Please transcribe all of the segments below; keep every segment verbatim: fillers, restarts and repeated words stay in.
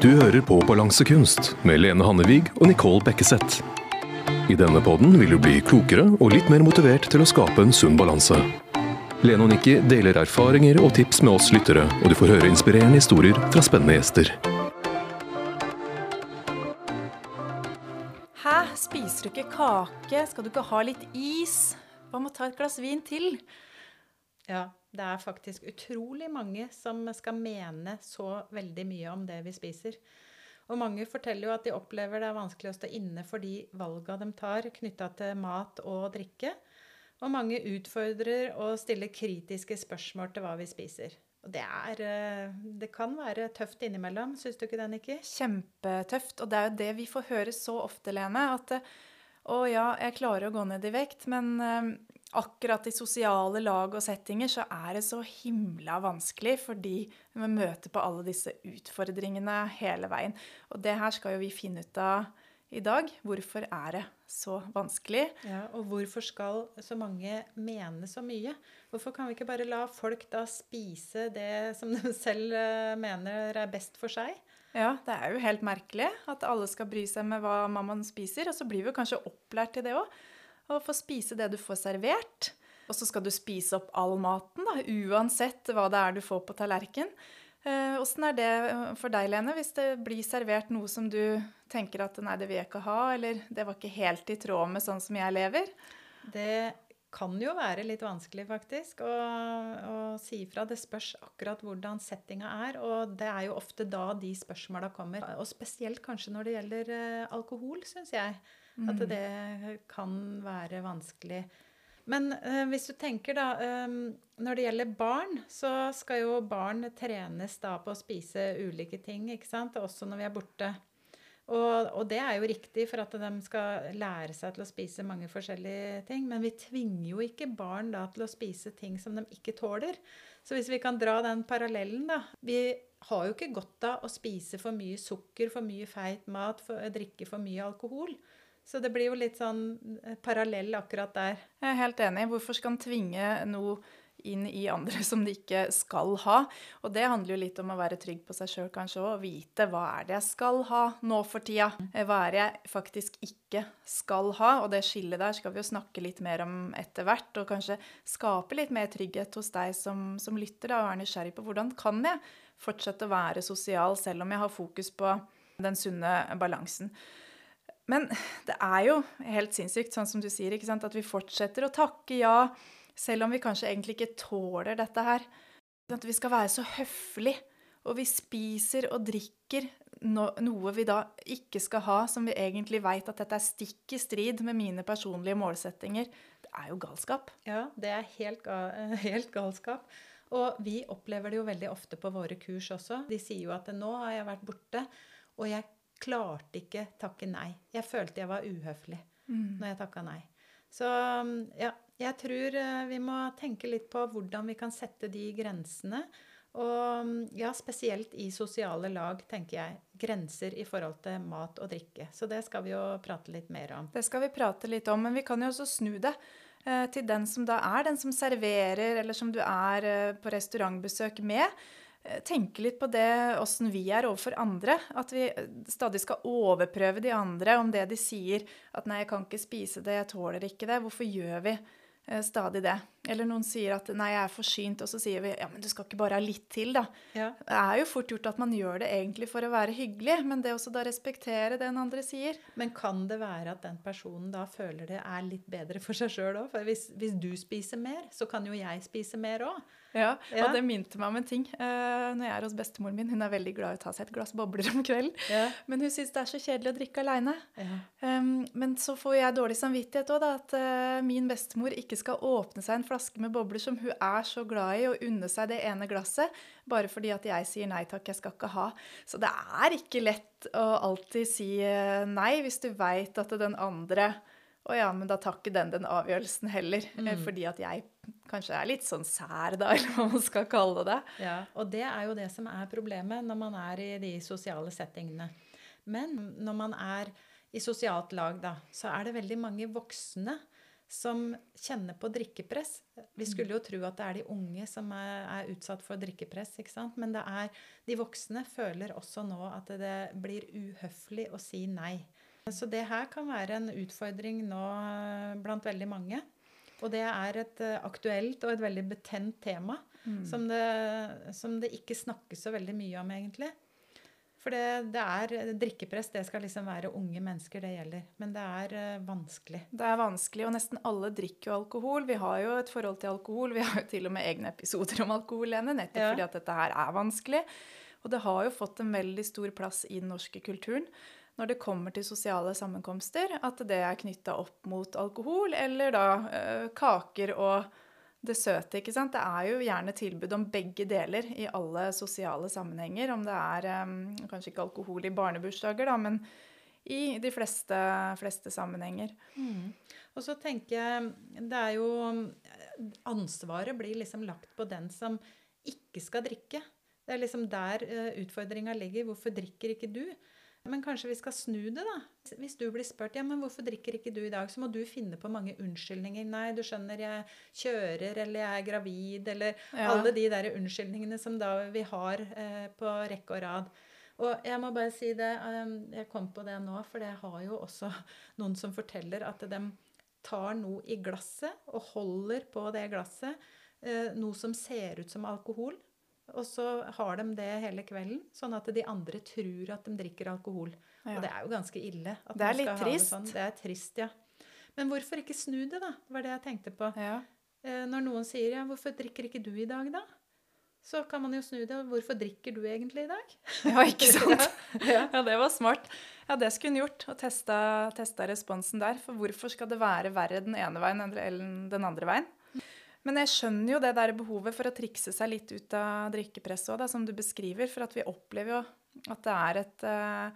Du hører på Balansekunst med Lene Hannevig og Nicole Bekkeseth. I denne podden vil du bli klokere og litt mer motivert til å skape en sunn balanse. Lene og Nikki deler erfaringer og tips med oss lyttere, og du får høre inspirerende historier fra spennende gjester. Hæ? Spiser du ikke kake? Skal du ikke ha litt is? Hva med å ta et glass vin til? Ja, det er faktisk utrolig mange som skal mene så veldig mye om det vi spiser. Og mange forteller jo at de opplever det er vanskelig å stå inne for de valgene de tar knyttet til mat og drikke. Og mange utfordrer og stiller kritiske spørsmål til hva vi spiser. Og det, er, det kan være tøft innimellom, synes du ikke det, Nikki? Kjempetøft, og det er jo det vi får høre så ofte, Lene, at å ja, jeg klarer å gå ned i vekt, men akkurat i sosiale lag og settinger så er det så himla vanskelig, fordi vi møter på alle disse utfordringene hele veien. Og det her skal jo vi finne ut av i dag. Hvorfor er det så vanskelig? Ja, og hvorfor skal så mange mene så mye? Hvorfor kan vi ikke bare la folk da spise det som de selv mener er best for seg? Ja, det er jo helt merkelig at alle skal bry seg med hva mammaen spiser, og så blir vi kanskje opplært til det også. Og få spise det du får servert. Og så skal du spise opp all maten, da, uansett hva det er du får på tallerken. Eh, hvordan er det for deg, Lene, hvis det blir servert noe som du tenker at nei, det vil jeg ikke ha, eller det var ikke helt i tråd med sånn som jeg lever? Det kan jo være litt vanskelig faktisk å, å si fra. Det spørs akkurat hvordan settinga er, og det er jo ofte da de spørsmålene kommer. Og spesielt kanskje når det gjelder uh, alkohol, synes jeg. At det kan være vanskelig. Men uh, hvis du tenker da, um, når det gjelder barn, så skal jo barn trenes da på å spise ulike ting, ikke sant? Også når vi er borte. Og, og det er jo riktig for at de skal lære seg til å spise mange forskjellige ting. Men vi tvinger jo ikke barn da til å spise ting som de ikke tåler. Så hvis vi kan dra den parallellen da. Vi har jo ikke godt av å spise for mye sukker, for mye feit mat, for, drikke for mye alkohol. Så det blir jo litt sånn parallell akkurat der. Jeg er helt enig. Hvorfor skal man tvinge noe inn i andre som de ikke skal ha? Og det handler jo litt om å være trygg på seg selv kanskje også, og vite hva er det jeg skal ha nå for tida. Hva er det jeg faktisk ikke skal ha? Og det skillet der skal vi jo snakke litt mer om etter hvert, og kanskje skape litt mer trygghet hos deg som, som lytter da, og er nysgjerrig på hvordan kan jeg fortsette å være sosial selv om jeg har fokus på den sunne balansen. Men det er jo helt sinnssykt, sånn som du sier, ikke sant? At vi fortsetter å takke ja, selv om vi kanskje egentlig ikke tåler dette her. At vi skal være så høflig, og vi spiser og drikker no- noe vi da ikke skal ha, som vi egentlig vet at dette er stikk i strid med mine personlige målsettinger. Det er jo galskap. Ja, det er helt, ga- helt galskap. Og vi opplever det jo veldig ofte på våre kurs også. De sier jo at nå har jeg vært borte, og jeg klarte ikke takke nei. Jeg følte jeg var uhøflig mm. når jeg takket nei. Så ja, jeg tror vi må tenke litt på hvordan vi kan sette de grensene. Og ja, spesielt i sosiale lag, tenker jeg, grenser i forhold til mat og drikke. Så det skal vi jo prate litt mer om. Det skal vi prate litt om, men vi kan jo også snu det eh, til den som da er den som serverer, eller som du er eh, på restaurantbesøk med. Tenke litt på det, hvordan vi er overfor andre, at vi stadig skal overprøve de andre om det de sier, at nei, jeg kan ikke spise det, jeg tåler ikke det, hvorfor gjør vi stadig det? Eller noen sier at nei, jeg er forsynt, og så sier vi, ja, men du skal ikke bare ha litt til da. Ja. Det er jo fort gjort at man gjør det egentlig for å være hyggelig, men det også da respektere det den andre sier. Men kan det være at den personen da føler det er litt bedre for seg selv også? For hvis, hvis du spiser mer, så kan jo jeg spise mer også. Ja, ja, og det minte meg om en ting. Uh, når jeg er hos bestemoren min, hun er veldig glad i å ta seg et glass bobler om kvelden, ja. Men hun synes det er så kjedelig å drikke alene. Ja. Um, men så får jeg dårlig samvittighet også da, at uh, min bestemor ikke skal åpne seg en flaske med bobler som hun er så glad i, og unne seg det ene glasset, bare fordi at jeg sier nei takk, jeg skal ikke ha. Så det er ikke lett å alltid si uh, nei, hvis du vet at den andre, og ja, men da tar ikke den den avgjørelsen heller, mm. fordi at jeg kanskje er litt sånn sær da, eller hva man skal kalle det. Ja, og det er jo det som er problemet når man er i de sosiale settingene. Men når man er i sosialt lag da, så er det veldig mange voksne som kjenner på drikkepress. Vi skulle jo tro at det er de unge som er, er utsatt for drikkepress, ikke sant? Men det er, de voksne føler også nå at det blir uhøflig å si nei. Så det her kan være en utfordring nå blant veldig mange. Og det er et aktuelt og et veldig betent tema, mm. som, det, som det ikke snakkes så veldig mye om egentlig. For det, det er drikkepress, det skal liksom være unge mennesker det gjelder. Men det er uh, vanskelig. Det er vanskelig, og nesten alle drikker jo alkohol. Vi har jo et forhold til alkohol. Vi har jo til og med egne episoder om alkohol, Lene, nettopp ja. fordi at dette her er vanskelig. Og det har jo fått en veldig stor plass i den norske kulturen når det kommer til sosiale sammenkomster, at det er knyttet opp mot alkohol, eller da uh, kaker og det søte, ikke sant? Det er jo gjerne tilbud om begge deler i alle sosiale sammenhenger, om det er um, kanskje ikke alkohol i barnebursdager, da, men i de fleste, fleste sammenhenger. Mm. Og så tenker jeg, det er jo, ansvaret blir liksom lagt på den som ikke skal drikke. Det er liksom der uh, utfordringen ligger. Hvorfor drikker ikke du? Men kanskje vi skal snu det da. Hvis du blir spurt, ja, men hvorfor drikker ikke du i dag? Så må du finne på mange unnskyldninger. Nei, du skjønner, jeg kjører, eller jeg er gravid, eller ja. alle de der unnskyldningene som da vi har eh, på rekke og rad. Og jeg må bare si det, um, jeg kom på det nå, for det har jo også noen som forteller at de tar noe i glasset og holder på det glasset, eh, noe som ser ut som alkohol. Og så har de det hele kvelden, sånn at de andre tror at de drikker alkohol. Ja. Og det er jo ganske ille. At det er litt trist. Det, sånn. Det er trist, ja. Men hvorfor ikke snu det da? Det var det jeg tenkte på. Ja. Eh, når noen sier, ja, hvorfor drikker ikke du i dag da? Så kan man jo snu det. Hvorfor drikker du egentlig i dag? Ja, ikke sant? ja. ja, det var smart. Ja, det skulle hun gjort, å teste, teste responsen der. For hvorfor skal det være verre den ene veien enn den andre veien? Men jeg skjønner jo det der behovet for å trikse seg litt ut av drikkepress også, da, som du beskriver, for at vi opplever jo at det er et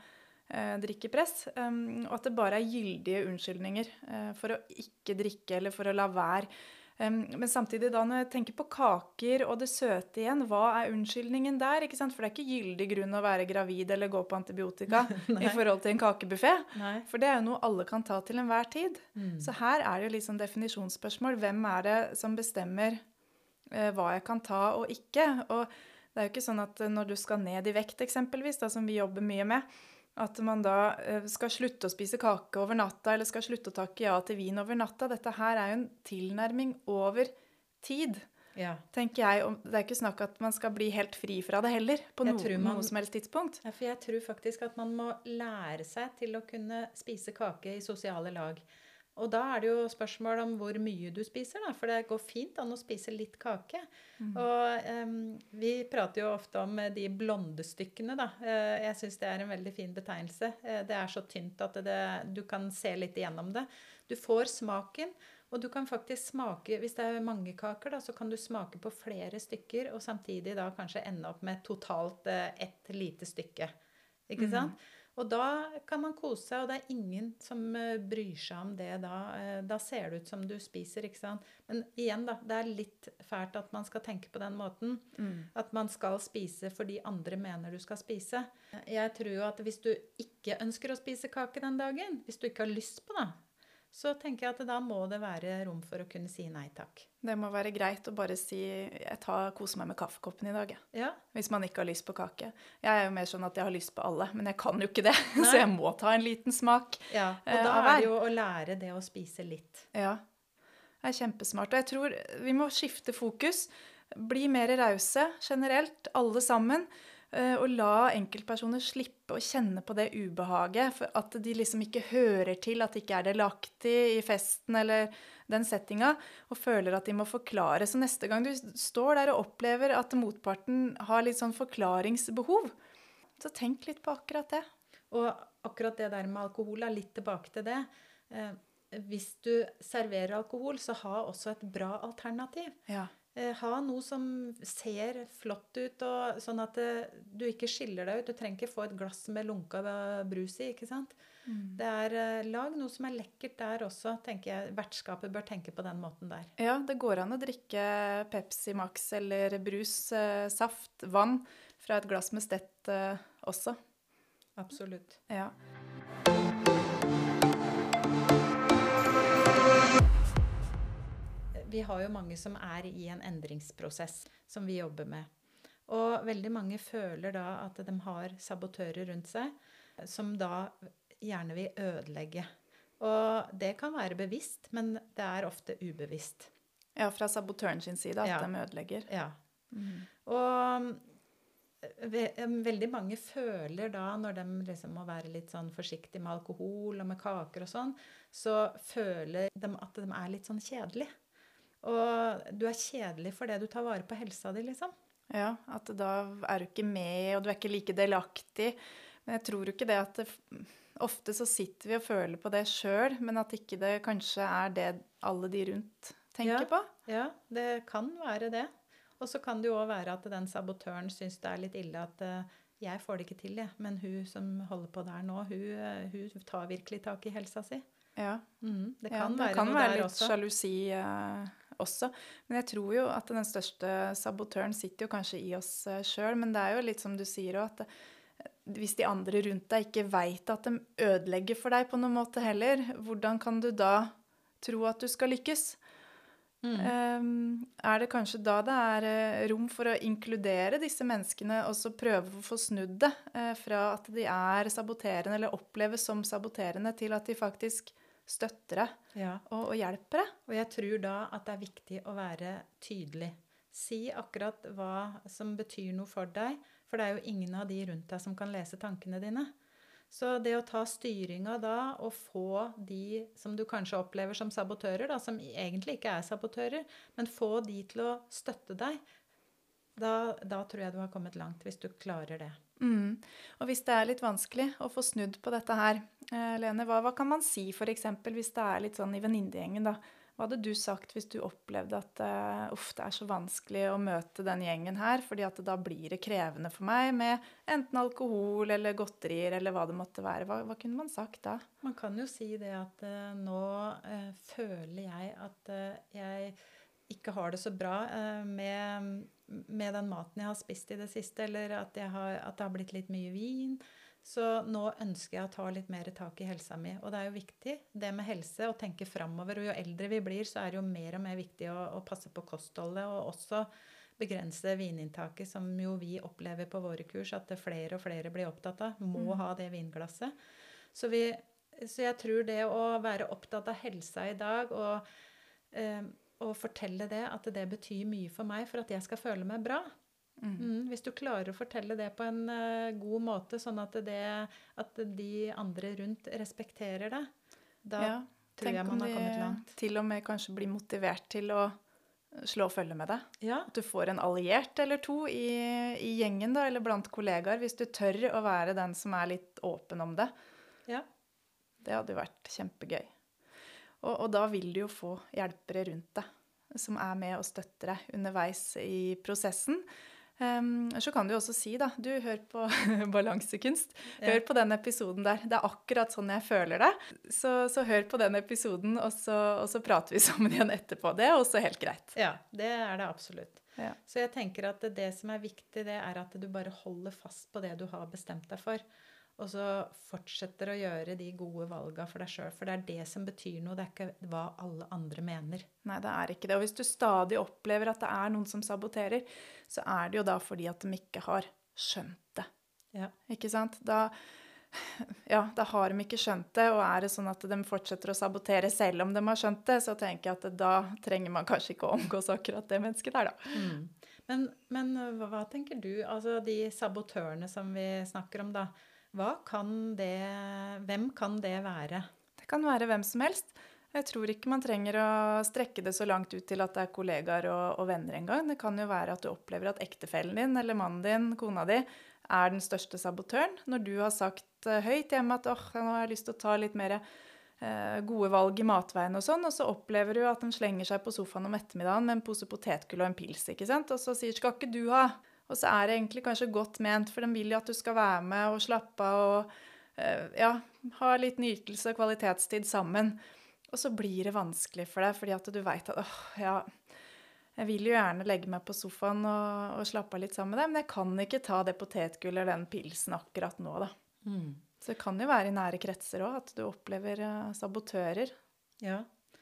uh, drikkepress, um, og at det bare er gyldige unnskyldninger uh, for å ikke drikke eller for å la være. Um, men samtidig da, når jeg tenker på kaker og det søte igjen, hva er unnskyldningen der, ikke sant? For det er ikke gyldig grunn å være gravid eller gå på antibiotika i forhold til en kakebuffé. Nei. For det er jo noe alle kan ta til enhver tid. Mm. Så her er det jo litt sånn definisjonsspørsmål. Hvem er det som bestemmer uh, hva jeg kan ta og ikke? Og det er jo ikke sånn at når du skal ned i vekt eksempelvis, da, som vi jobber mye med, at man da skal slutte å spise kake over natta, eller skal slutte å takke ja til vin over natta. Dette her er jo en tilnærming over tid, ja. tenker jeg. Og det er ikke snakk at man skal bli helt fri fra det heller, på noe, man, noe som helst tidspunkt. Ja, for jeg tror faktisk at man må lære seg til å kunne spise kake i sosiale lag. Og da er det jo spørsmål om hvor mye du spiser, da, for det går fint an å spise litt kake. Mm. Og um, vi prater jo ofte om de blonde stykkene, da. Uh, jeg synes det er en veldig fin betegnelse. Uh, det er så tynt at det, du kan se litt igjennom det. Du får smaken, og du kan faktisk smake, hvis det er mange kaker, da, så kan du smake på flere stykker, og samtidig da kanskje ende opp med totalt uh, ett lite stykke. Ikke sant? Mm. Og da kan man kose seg, og det er ingen som bryr seg om det da. Da ser det ut som du spiser, ikke sant? Men igjen da, det er litt fælt at man skal tenke på den måten. Mm. At man skal spise fordi andre mener du skal spise. Jeg tror jo at hvis du ikke ønsker å spise kake den dagen, hvis du ikke har lyst på det, så tenker jeg at da må det være rom for å kunne si nei takk. Det må være greit å bare si, jeg tar, koser meg med kaffekoppen i dag, ja. Hvis man ikke har lyst på kake. Jeg er jo mer sånn at jeg har lyst på alle, men jeg kan jo ikke det, nei. Så jeg må ta en liten smak. Ja, og da er det jo å lære det å spise litt. Ja, det er kjempesmart. Og jeg tror vi må skifte fokus, bli mer rause generelt, alle sammen, og la enkeltpersoner slippe å kjenne på det ubehaget, for at de liksom ikke hører til, at det ikke er delaktig i festen eller den settinga, og føler at de må forklare. Så neste gang du står der og opplever at motparten har litt sånn forklaringsbehov, så tenk litt på akkurat det. Og akkurat det der med alkohol er litt tilbake til det. Eh, hvis du serverer alkohol, så ha også et bra alternativ. Ja. Ha noe som ser flott ut, og sånn at det, du ikke skiller deg ut. Du trenger ikke få et glass med lunka brus i, ikke sant? Mm. Det er lag noe som er lekkert der også, tenker jeg. Vertskapet bør tenke på den måten der. Ja, det går an å drikke Pepsi Max eller brus, saft, vann fra et glass med stett også. Absolutt. Ja. vi har jo mange som er i en endringsprosess som vi jobber med. Og veldig mange føler da at de har sabotører rundt seg, som da gjerne vil ødelegge. Og det kan være bevisst, men det er ofte ubevisst. Ja, fra sabotøren sin side, at Ja. de ødelegger. Ja. Mm. Og ve- veldig mange føler da, når de liksom må være litt sånn forsiktige med alkohol og med kaker og sånn, så føler de at de er litt sånn kjedelig. Og du er kjedelig for det du tar vare på helsa di, liksom. Ja, at da er du ikke med, og du er ikke like delaktig. Men jeg tror jo ikke det at det, ofte så sitter vi og føler på det selv, men at ikke det kanskje er det alle de rundt tenker Ja. på. Ja, det kan være det. Og så kan det jo også være at den sabotøren synes det er litt ille at eh, jeg får det ikke til, jeg. Men hun som holder på der nå, hun, eh, hun tar virkelig tak i helsa si. Ja, Mhm, det ja, kan det være kan noe være der litt også. sjalusi eh, også. Men jeg tror jo at den største sabotøren sitter jo kanskje i oss eh, selv, men det er jo litt som du sier også, at eh, hvis de andre rundt deg ikke vet at de ødelegger for deg på noen måte heller, hvordan kan du da tro at du skal lykkes? Mm. Um, er det kanskje da det er eh, rom for å inkludere disse menneskene og så prøve å få snudd det eh, fra at de er saboterende eller oppleves som saboterende til at de faktisk støtter deg Ja. og, og hjelper deg? Og jeg tror da at det er viktig å være tydelig. Si akkurat hva som betyr noe for deg, for det er jo ingen av de rundt deg som kan lese tankene dine. Så det å ta styringa da, og få de som du kanskje opplever som sabotører, da, som egentlig ikke er sabotører, men få de til å støtte deg, da, da tror jeg du har kommet langt, hvis du klarer det. Mm. Og hvis det er litt vanskelig å få snudd på dette her, eh, Lene, hva, hva kan man si for eksempel hvis det er litt sånn i venninnegjengen da? Hva hadde du sagt hvis du opplevde at uh, uff, det er så vanskelig å møte den gjengen her, fordi at da blir det krevende for meg med enten alkohol eller godterier eller hva det måtte være. Hva, hva kunne man sagt da? Man kan jo si det at eh, nå eh, føler jeg at eh, jeg ikke har det så bra eh, med, med den maten jeg har spist i det siste, eller at, jeg har, at det har blitt litt mye vin. Så nå ønsker jeg å ta litt mer tak i helsa mi. Og det er jo viktig, det med helse, å tenke fremover. Og jo eldre vi blir, så er det jo mer og mer viktig å, å passe på kostholdet, og også begrense vininntaket, som jo vi opplever på våre kurs, at det flere og flere blir opptatt av. Må Mm. ha det vinglasset. Så, vi, så jeg tror det å være opptatt av helsa i dag, og, eh, og fortelle det, at det betyr mye for meg, for at jeg skal føle meg bra. Mm. Mm, hvis du klarer å fortelle det på en uh, god måte, sånn at, det, at de andre rundt respekterer det, da Ja, tror tenk jeg om man har de kommet langt. til og med kanskje blir motivert til å slå følge med deg. Ja, At du får en alliert eller to i, i gjengen da, eller blant kollegaer, hvis du tør å være den som er litt åpen om det. ja. Det hadde jo vært kjempegøy. Og, og da vil du jo få hjelpere rundt deg, som er med og støtter deg underveis i prosessen. Um, så kan du også si da, du hør på Balansekunst, hør Ja. på den episoden der. Det er akkurat sånn jeg føler det. Så, så hør på den episoden, og så, og så prater vi sammen igjen etterpå. Det er også helt greit. Ja, det er det absolutt. Ja. Så jeg tenker at det som er viktig, det er at du bare holder fast på det du har bestemt deg for. Og så fortsetter å gjøre de gode valgene for deg selv. For det er det som betyr noe, det er ikke hva alle andre mener. Nei, det er ikke det. Og hvis du stadig opplever at det er noen som saboterer, så er det jo da fordi at de ikke har skjønt det. Ja. Ikke sant? Da, ja, da har de ikke skjønt det, og er det sånn at de fortsetter å sabotere selv om de har skjønt det, så tenker jeg at da trenger man kanskje ikke å omgås akkurat det mennesket der, da. Mm. Men, men hva, hva tenker du? Altså de sabotørene som vi snakker om da, hva kan det, hvem kan det være? Det kan være hvem som helst. Jeg tror ikke man trenger å strekke det så langt ut til at det er kollegaer og, og venner en gang. Det kan jo være at du opplever at ektefellen din, eller mannen din, kona di, er den største sabotøren. Når du har sagt uh, høyt hjemme at åh, nå har jeg lyst til å ta litt mer uh, gode valg i matveien og sånn, og så opplever du at den slenger seg på sofaen om ettermiddagen med en pose potetgull og en pils, ikke sant? Og så sier, skal ikke du ha? Og så er det egentlig kanskje godt ment, for de vil jo at du skal være med og slappe av og uh, ja, ha litt nytelse og kvalitetstid sammen. Og så blir det vanskelig for deg, fordi at du vet at åh, ja, jeg vil jo gjerne legge meg på sofaen og, og slappe av litt sammen med deg, men jeg kan ikke ta det potetgull eller den pilsen akkurat nå, da. Mm. Så det kan jo være i nære kretser også, at du opplever uh, sabotører. Ja.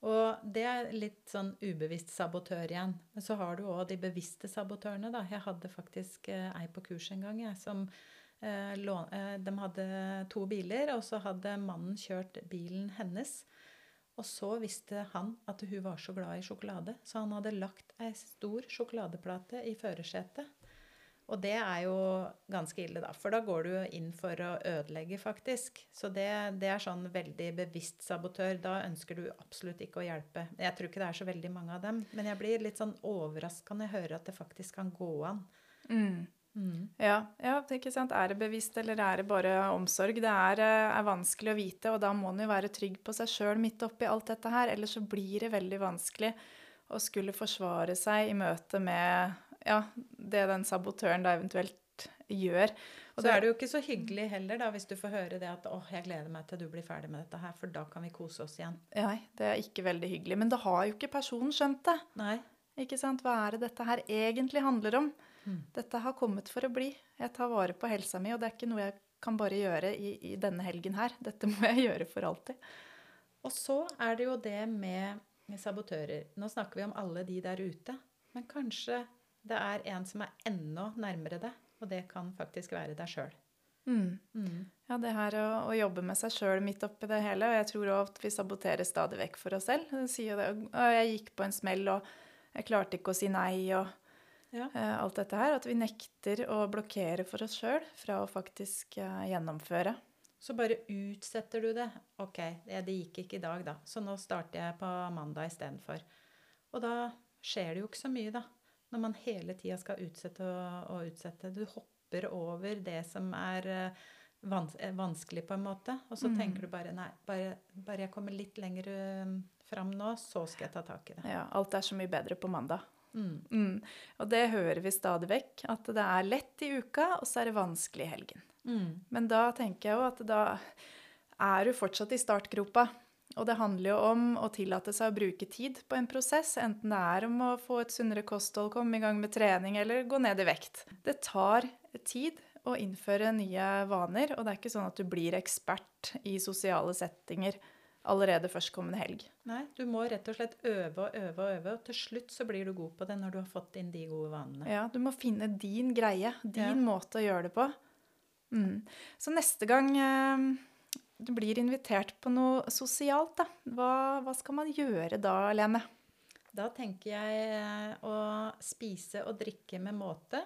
Og det er litt sånn ubevisst sabotør igjen. Men så har du også de bevisste sabotørene, da. Jeg hadde faktisk eh, ei på kurs en gang, jeg, som eh, lån, eh, de hadde to biler, og så hadde mannen kjørt bilen hennes. Og så visste han at hun var så glad i sjokolade, så han hadde lagt ei stor sjokoladeplate i førersetet. Og det er jo ganske ille da, for da går du inn for å ødelegge faktisk. Så det, det er sånn veldig bevisst sabotør. Da ønsker du absolutt ikke å hjelpe. Jeg tror ikke det er så veldig mange av dem, men jeg blir litt sånn overrasket når jeg hører at det faktisk kan gå an. Mm. Mm. Ja, ja, ikke sant. Er det bevisst, eller er det bare omsorg? Det er, er vanskelig å vite, og da må man jo være trygg på seg selv midt oppi alt dette her, ellers så blir det veldig vanskelig å skulle forsvare seg i møte med ja, det den sabotøren da eventuelt gjør. Og så er det jo ikke så hyggelig heller da, hvis du får høre det at åh, jeg gleder meg til du blir ferdig med dette her, for da kan vi kose oss igjen. Nei, det er ikke veldig hyggelig, men da har jo ikke personen skjønt det. Nei. Ikke sant? Hva er det dette her egentlig handler om? Mm. Dette har kommet for å bli. Jeg tar vare på helsa mi, og det er ikke noe jeg kan bare gjøre i, i denne helgen her. Dette må jeg gjøre for alltid. Og så er det jo det med sabotører. Nå snakker vi om alle de der ute, men kanskje det er en som er enda nærmere det, og det kan faktisk være deg selv. Mm. Mm. Ja, det her å, å jobbe med seg selv midt oppi det hele, og jeg tror også at vi saboterer stadig vekk for oss selv. Jeg sier det, jeg gikk på en smell, og jeg klarte ikke å si nei, og ja. uh, alt dette her. At vi nekter å blokkere for oss selv fra å faktisk uh, gjennomføre. Så bare utsetter du det. Ok, det, det gikk ikke i dag da, så nå starter jeg på mandag i stedet for. Og da skjer det jo ikke så mye da. Når man hele tiden skal utsette og, og utsette. Du hopper over det som er vans- vanskelig på en måte. Og så mm. tenker du bare, nei, bare, bare jeg kommer litt lenger um, frem nå, så skal jeg ta tak i det. Ja, alt er så mye bedre på mandag. Mm. Mm. Og det hører vi stadig vekk, at det er lett i uka, og så er det vanskelig i helgen. Mm. Men da tenker jeg jo at da er du fortsatt i startgropa. Og det handler jo om å tillate seg å bruke tid på en prosess, enten det er om å få et sunnere kosthold, komme i gang med trening eller gå ned i vekt. Det tar tid å innføre nye vaner, og det er ikke sånn at du blir ekspert i sosiale settinger allerede førstkommende helg. Nei, du må rett og slett øve og øve og øve, og til slutt så blir du god på det når du har fått inn de gode vanene. Ja, du må finne din greie, din ja. måte å gjøre det på. Mm. Så neste gang eh, du blir invitert på noe sosialt, da. Hva, hva skal man gjøre da, Lene? Da tenker jeg å spise og drikke med måte,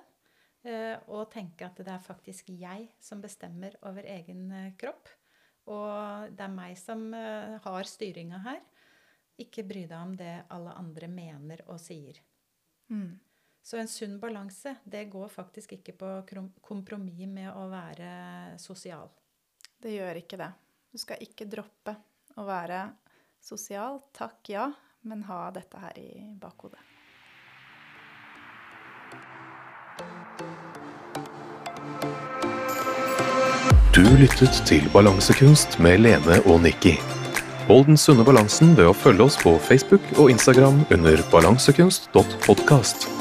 og tenke at det er faktisk jeg som bestemmer over egen kropp. Og det er meg som har styringen her. Ikke bry deg om det alle andre mener og sier. Mm. Så en sunn balanse, det går faktisk ikke på kompromiss med å være sosial. Det gjør ikke det. Du skal ikke droppe å være sosial, takk ja, men ha dette her i bakhodet. Du lyttet til Balansekunst med Lene og Nikki. Hold den sunne balansen ved å følge oss på Facebook og Instagram under balansekunst punktum podcast.